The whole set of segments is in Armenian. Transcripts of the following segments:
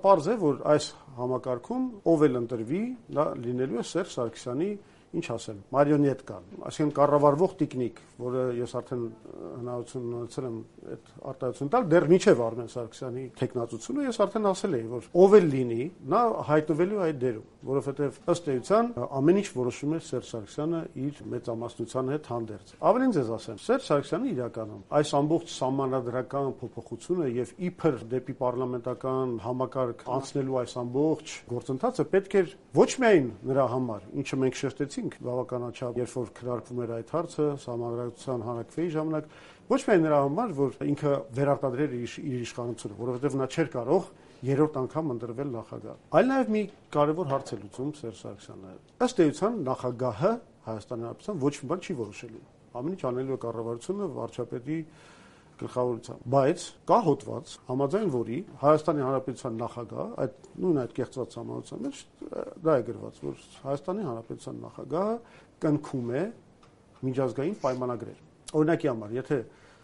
պարզ է, որ այս համակարգում ով էլ ընտրվի, դա լինելու է Սերժ Սարգսյանի, ինչ ասեմ, մարիոնետկան, այսինքն կառավարվող տիկնիկ, որը ես արդեն հնարավորություն ունեցել եմ այդ արտահայտություն տալ, դեռ միջև Արմեն Սարգսյանի թեկնածությունը ես արդեն ասել էի, որ ով էլ լինի, նա հայտնվելու է այդ դերում, որովհետև ըստ էության ամեն ինչ որոշում է Սերժ Սարգսյանը իր մեծամասնության հետ հանդերձ։ Ավելին ձեզ ասեմ, Սերժ Սարգսյանը իրականում այս ամբողջ սահմանադրական փոփոխությունը եւ իբր դեպի պարլամենտական համակարգ անցնելու այս ամբողջ գործընթացը պետք էր ոչ միայն նրա համար, ինչը մենք շեշտեցինք բավականաչափ, երբ որ քննարկվում էր այդ հարցը սահմանադրական հանրակրվեի ժամանակ, ոչ միայն նրա համար, որ ինքը վերարտադրեր իր իշխանությունը, որովհետև նա չէր կարող երրորդ անգամ ընտրվել նախագահ, այլ նաև մի կարևոր հարց է լուծում Սերժ Սարգսյանը։ Ըստ էության նախագահը Հայաստանի Հանրապետության ոչ մի բան չի որոշելու։ Ամեն ինչ անելու է կառավարությունը վարչապետի գլխավորությամբ, բայց կա հոդված, համաձայն որի Հայաստանի Հանրապետության նախագահ, այդ կեղծված համանության մեջ դա է գրված, որ Հայաստանի Հանրապետության նախագահը կնքում է միջազգային պայմանագրեր։ Օրինակի համար, եթե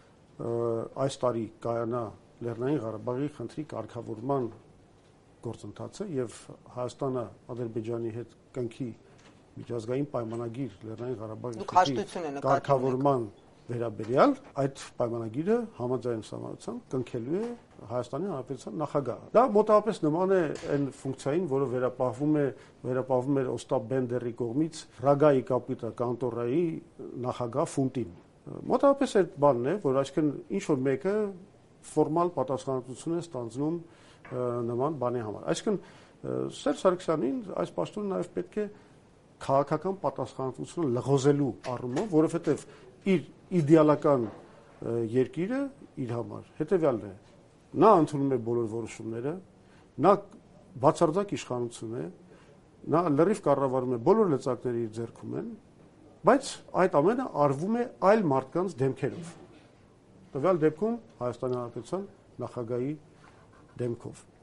այս տարի կայանա Լեռնային Ղարաբաղի խնդրի կարգավորման գործընթացը եւ Հայաստանը Ադրբեջանի հետ կնքի միջազգային պայմանագիր Լեռնային Ղարաբաղի խնդրի կարգավորման վերաբերյալ, այդ պայմանագիրը համաձայն համաձայն կնքելու է Հայաստանի Հանրապետության նախագահը։ Դա մոտավորապես նման է այն ֆունկցիային, որը վերապահվում էր Օստապ Բենդերի կողմից Ռագայի կապիտա կանտորայի նախագահ Ֆունտին։ Մոտավորապես այդ բանն է, որ այսինքն ինչ որ մեկը ֆորմալ պատասխանատվություն է ստանձնում նման բանի համար։ Այսինքն Սերժ Սարգսյանին այս պաշտոնը նաև պետք է քաղաքական պատասխանատվությունը լղոզելու առումով, որովհետև իր իդեալական երկիրը իր համար հետևյալն է. նա ընդունում է բոլոր որոշումները, նա բացարձակ իշխանություն է, նա լրիվ կառավարում է, բոլոր լծակները իր ձեռքում են, բայց այդ ամենը արվում է այլ մարդկանց դեմքերով։ Տվյալ դեպքում Հայաստանի Հանրապետության նախագահի դեմքով։